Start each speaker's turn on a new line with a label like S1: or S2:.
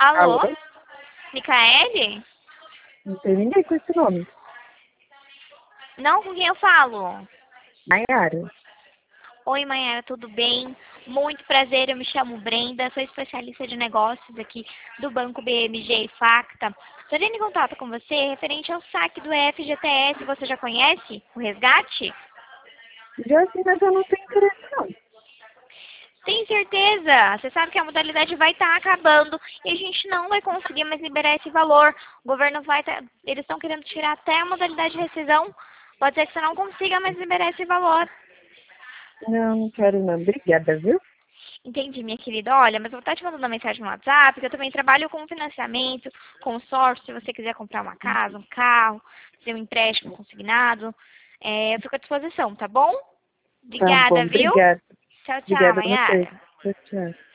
S1: Alô?
S2: Alô?
S1: Micaele?
S2: Não tem ninguém com esse nome.
S1: Não, com quem eu falo?
S2: Maiara.
S1: Oi, Mayara, tudo bem? Muito prazer, eu me chamo Brenda, sou especialista de negócios aqui do Banco BMG e Facta. Estou entrando em contato com você referente ao saque do FGTS. Você já conhece o resgate?
S2: Já sim, mas eu não tenho interesse não.
S1: Tem certeza? Você sabe que a modalidade vai estar acabando e a gente não vai conseguir mais liberar esse valor. O governo eles estão querendo tirar até a modalidade de rescisão. Pode ser que você não consiga mais liberar esse valor.
S2: Não, não quero não. Obrigada, viu?
S1: Entendi, minha querida. Olha, mas eu vou estar te mandando uma mensagem no WhatsApp, porque eu também trabalho com financiamento, consórcio, se você quiser comprar uma casa, um carro, fazer um empréstimo consignado, eu fico à disposição, tá bom?
S2: Tá bom,
S1: Obrigada, viu?
S2: obrigada.
S1: Tchau, tchau,
S2: Obrigada a você.
S1: Mayara.
S2: Tchau, tchau.